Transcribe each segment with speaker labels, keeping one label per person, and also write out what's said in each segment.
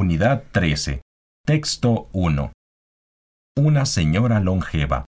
Speaker 1: Unidad 13. Texto 1. Una señora longeva.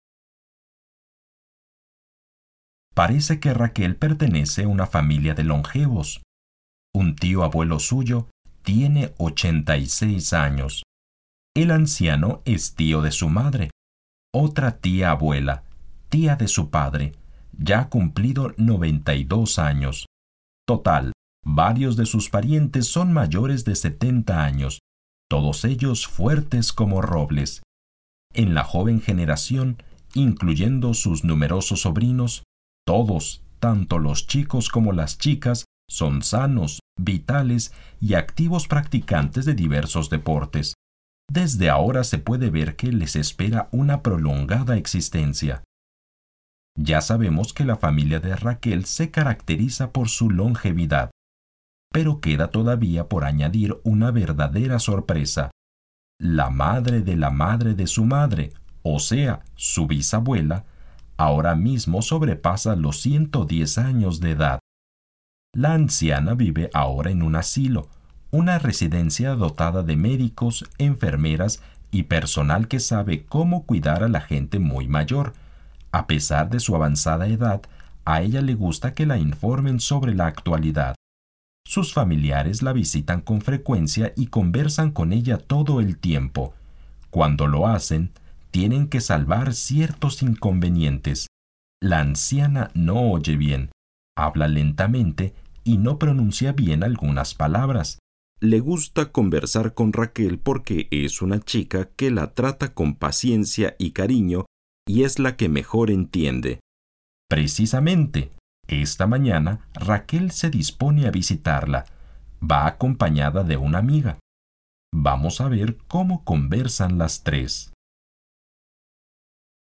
Speaker 1: Parece que Raquel pertenece a una familia de longevos. Un tío abuelo suyo tiene 86 años. El anciano es tío de su madre. Otra tía abuela, tía de su padre, ya ha cumplido 92 años. Total, varios de sus parientes son mayores de 70 años, todos ellos fuertes como robles. En la joven generación, incluyendo sus numerosos sobrinos, todos, tanto los chicos como las chicas, son sanos, vitales y activos practicantes de diversos deportes. Desde ahora se puede ver que les espera una prolongada existencia. Ya sabemos que la familia de Raquel se caracteriza por su longevidad, pero queda todavía por añadir una verdadera sorpresa. La madre de su madre, o sea, su bisabuela, ahora mismo sobrepasa los 110 años de edad. La anciana vive ahora en un asilo, una residencia dotada de médicos, enfermeras y personal que sabe cómo cuidar a la gente muy mayor. A pesar de su avanzada edad, a ella le gusta que la informen sobre la actualidad. Sus familiares la visitan con frecuencia y conversan con ella todo el tiempo. Cuando lo hacen, tienen que salvar ciertos inconvenientes. La anciana no oye bien, habla lentamente y no pronuncia bien algunas palabras. Le gusta conversar con Raquel porque es una chica que la trata con paciencia y cariño y es la que mejor entiende. Precisamente, esta mañana Raquel se dispone a visitarla. Va acompañada de una amiga. Vamos a ver cómo conversan las tres.